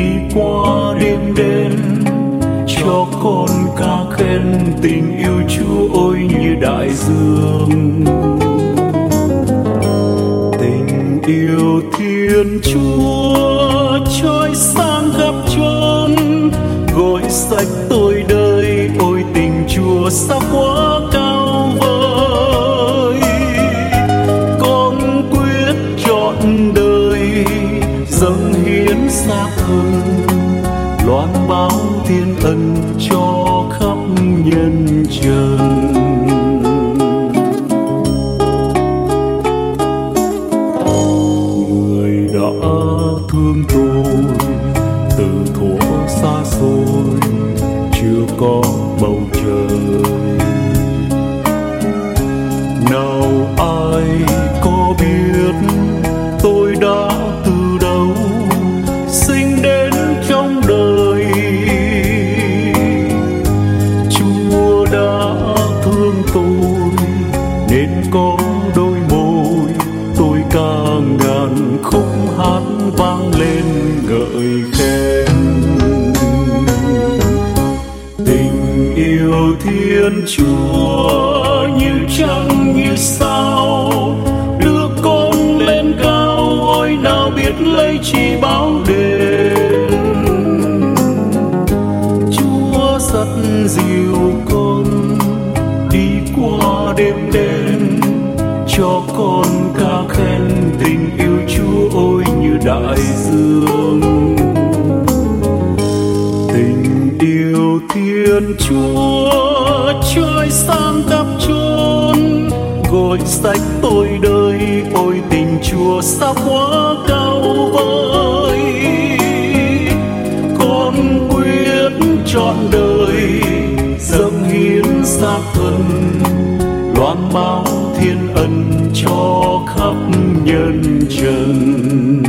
đi qua đêm đen, cho con ca khen tình yêu Chúa ôi như đại dương. Tình yêu Thiên Chúa trôi sang khắp chốn, gội sạch tôi đời, ôi tình Chúa sao quá cao vời. Con quyết trọn đời dâng hiến xác thân, loan báo thiên ân cho khắp nhân trần. Người đã thương tôi từ thuở xa xôi, chưa có bầu trời. Nào ai có biết tôi đã từ đâu sinh đến trong đời. Chúa đã thương tôi nên có đôi môi, tôi ca ngàn khúc hát vang lên ngợi khen. Tình yêu Thiên Chúa như trăng như sao, đưa con lên cao, ôi nào biết lấy chi báo đền. Chúa dắt dìu con đi qua đêm đen, cho con ca khen tình yêu Chúa ôi như đại dương. Tình yêu Thiên Chúa trôi sang khắp chốn, gội sạch tôi đời, ôi tình Chúa sao quá cao vời. Con quyết trọn đời dâng hiến xác thân, loan báo thiên ân cho khắp nhân trần.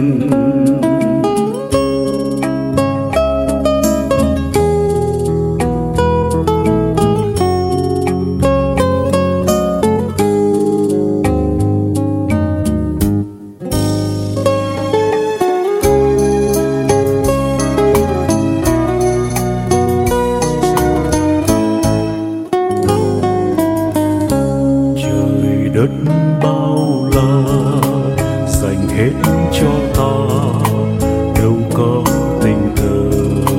Đất bao la dành hết cho ta, đâu có tình cờ.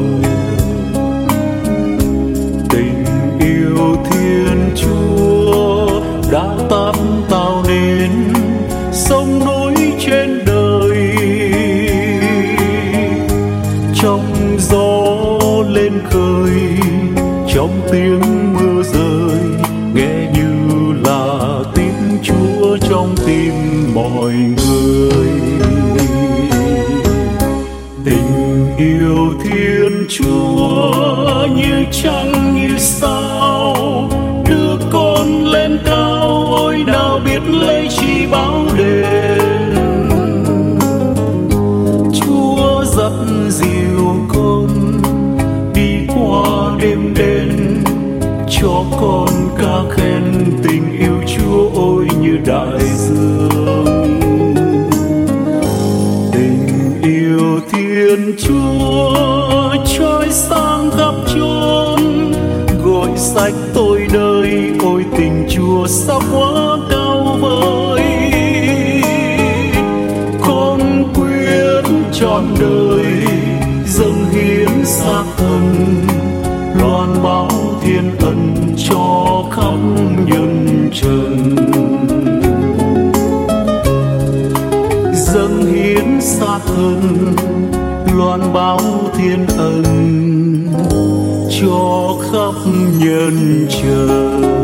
Tình yêu Thiên Chúa đã tác tạo nên sông núi trên đời. Trong gió lên khơi, trong tiếng mưa rơi, nghe như là tiếng Chúa trong tim mọi người. Tình yêu Thiên Chúa như trăng như sao, đưa con lên cao, ôi nào biết lấy chi báo đền. Chúa dắt dìu con đi qua đêm đen, cho con ca khen tình yêu Chúa ôi như đại dương. Tình yêu Thiên Chúa trôi sang khắp chốn, gội sạch tôi đời, ôi tình Chúa sao quá cao vời. Con quyết trọn đời dâng hiến xác thân, loan báo thiên ân cho khắp nhân trần. Dâng hiến xác thân, loan báo thiên ân cho khắp nhân trần.